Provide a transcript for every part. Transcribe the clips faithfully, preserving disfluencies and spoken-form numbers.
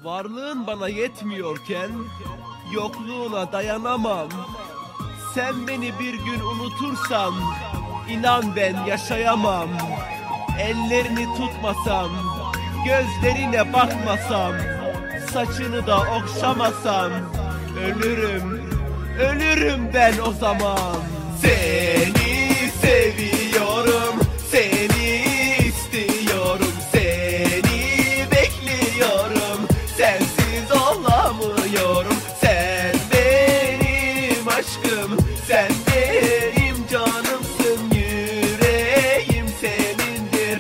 Varlığın bana yetmiyorken yokluğuna dayanamam. Sen beni bir gün unutursan inan ben yaşayamam. Ellerini tutmasam, gözlerine bakmasam, saçını da okşamasam ölürüm, ölürüm ben o zaman. Seni seviyorum, seni istiyorum, seni bekliyorum, sensiz olamıyorum. Sen benim aşkım, sen benim canımsın, yüreğim senindir,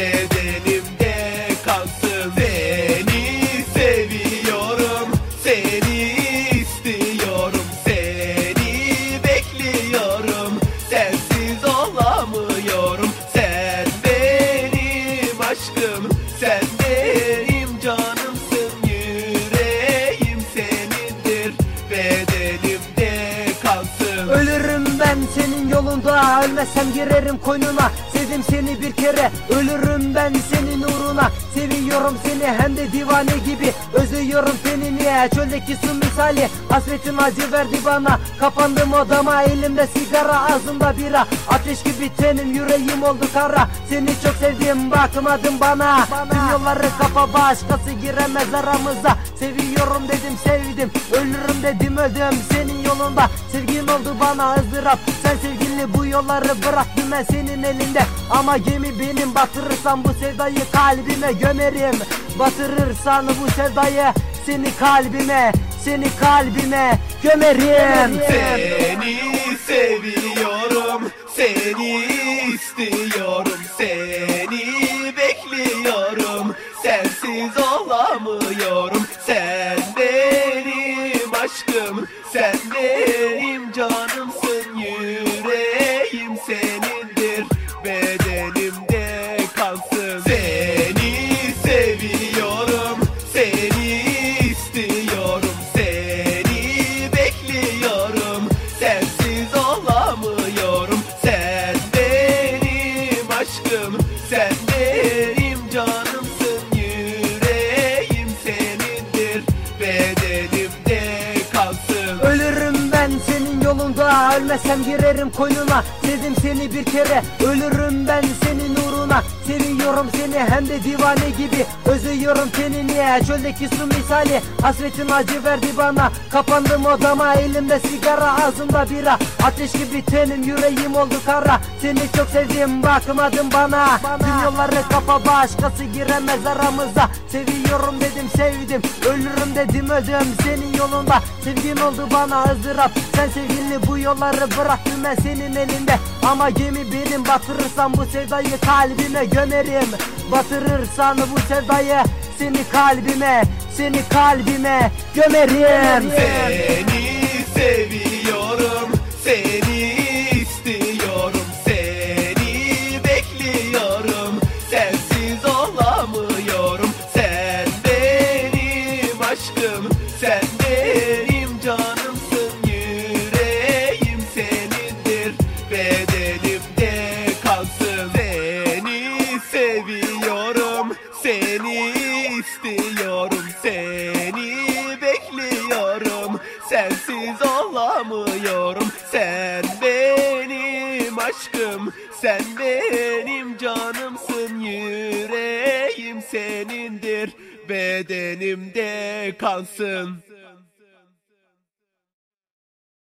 bedenimde kansın. Seni seviyorum, seni istiyorum, seni bekliyorum, sensiz olamıyorum. Sen benim aşkım, sen benim canımsın, yüreğim senindir, bedenimde kansın. Ölürüm ben senin yolunda, ölmezsem girerim koynuna. Sevdim seni bir kere, ölürüm ben senin uğruna. Seviyorum seni hem de divane gibi, özlüyorum tenini çöldeki su misali. Hasretin acı verdi bana, kapandım odama, elimde sigara ağzımda bira. Ateş gibi tenim, yüreğim oldu kara. Seni çok sevdim, bakmadın bana, bana. Tüm yolları kapa, başkası giremez aramıza. Seviyorum dedim, sevdim, ölürüm dedim, öldüm senin yolunda. Sevgin oldu bana ızdırap, sen sevgili bu yolları bıraktım ben senin elinde. Ama gemi benim, batırırsan bu sevdayı kalbime gömerim. Batırırsan bu sevdayı seni kalbime, seni kalbime gömerim. Seni seviyorum, seni istiyorum, seni bekliyorum, sensiz olamıyorum. Sen benim aşkım, sen benim canımsın, yüreğim senindir, bedenimde kansın. Seni seviyorum, seni istiyorum, seni bekliyorum, sensiz olamıyorum. Sen benim aşkım, sen benim canımsın, yüreğim senindir, bedenimde kansın. Ölürüm ben senin yolunda, ölmezsem girerim koynuna. Sevdim seni bir kere, ölürüm ben senin uğruna. Seviyorum seni hem de divane gibi, özlüyorum tenini çöldeki su misali. Hasretin acı verdi bana, kapandım odama, elimde sigara ağzımda bira. Ateş gibi tenim, yüreğim oldu kara. Seni çok sevdim, bakmadın bana, bana. Tüm yolları kapa, başkası giremez aramıza. Seviyorum dedim, sevdim, ölürüm dedim, öldüm senin yolunda. Sevgin oldu bana ızdırap, sen sevgili bu yolları bıraktım ben senin elinde. Ama gemi benim, batırırsan bu sevdayı kalbime gömerim. Batırırsan bu sevdayı seni kalbime, seni kalbime gömerim. Seni seviyorum, seni istiyorum, seni bekliyorum, sensiz olamıyorum. Sen benim aşkım, sen benim canımsın, yüreğim senindir, bedenimde kansın. Seni seviyorum, seni istiyorum, seni bekliyorum, sensiz olamıyorum. Sen benim aşkım, sen benim canımsın, yüreğim senindir, bedenimde kansın.